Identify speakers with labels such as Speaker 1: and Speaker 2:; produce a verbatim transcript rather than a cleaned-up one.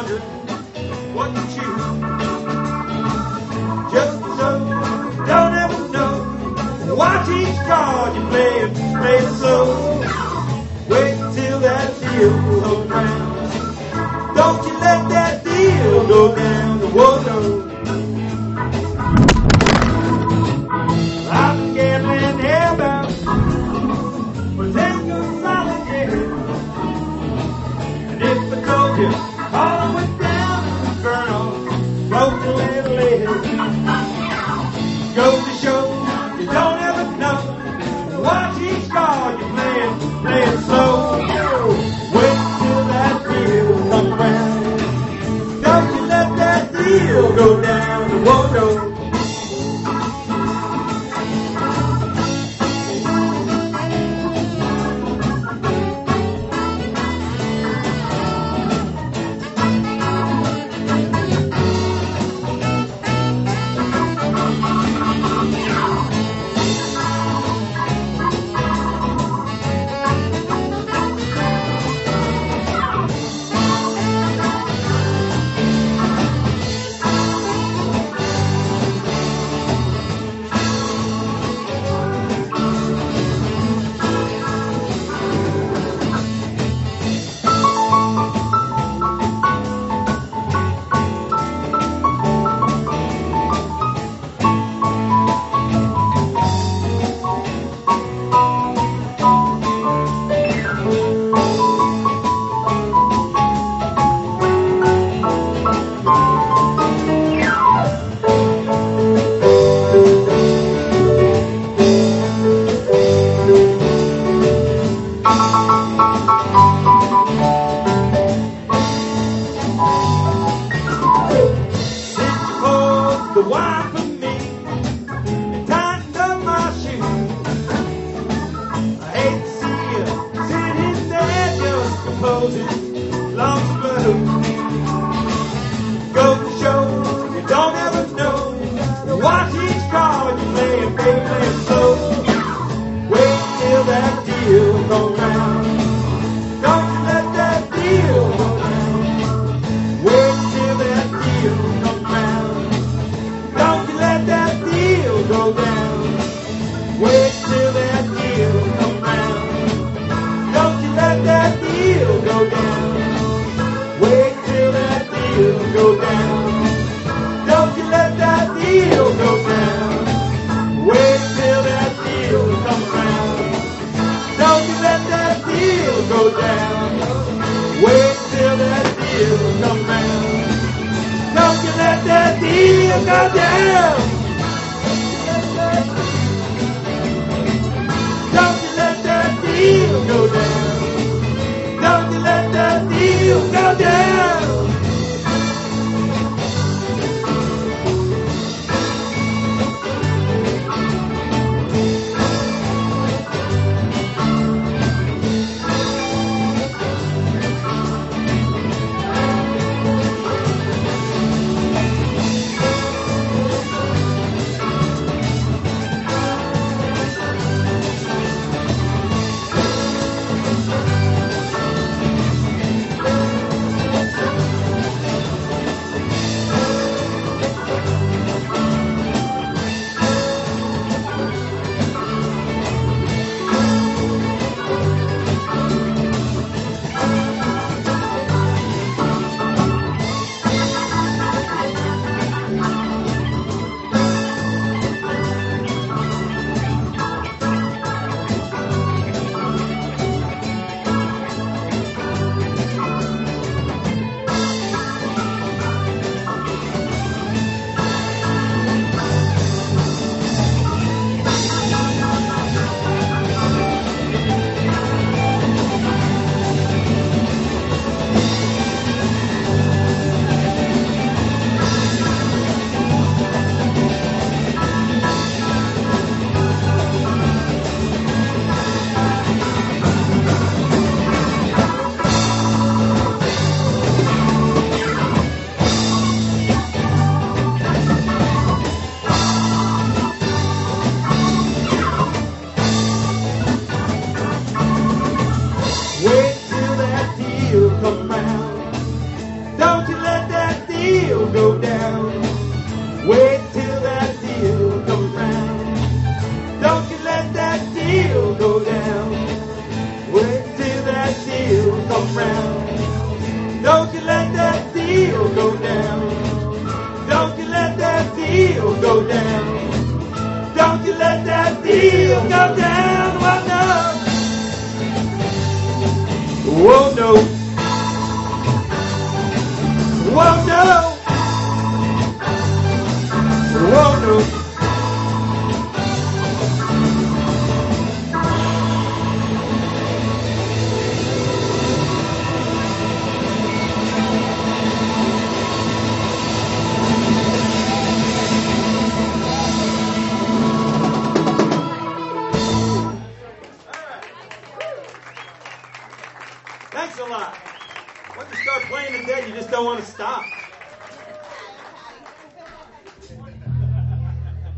Speaker 1: wondering what to choose. Just so you don't ever know. Watch each card you play and play it slow. Wait till that deal comes round. Don't you let that deal go down the water. I've been gambling about for ten good solid years. And if I told you all I went down in the inferno, broke a little later, goes to show you don't ever know. Watch each card you play and play it slow. Wait till that deal comes around. Don't you let that deal go down the water. The wine for me and tightened up my shoes. I hate to see you sitting there just composing lonesome blues. Go to show you don't ever know. Watch each card you play and play, play it slow. Wait till that deal comes round. Don't you let that deal go down. Wait till that deal comes round. Go down. Wait till that deal comes round. Don't you let that deal go down. Wait till that deal go down. Don't you let that deal go down. Wait till that deal comes round. Don't you let that deal go down. Wait till that deal comes round. Don't you let that deal go down. Don't you let that deal go down. Don't you let that deal go down. Wait till that deal come round. Don't you deal go down. Wait till that deal comes round. Don't you let that deal go down. Wait till that deal comes round. Don't you let that deal go down. Don't you let that deal go down. Don't you let that deal go down. Well, no. Whoa, no. Whoa, no. Whoa, no. Thanks a lot. Once you start playing it dead, you just don't want to stop.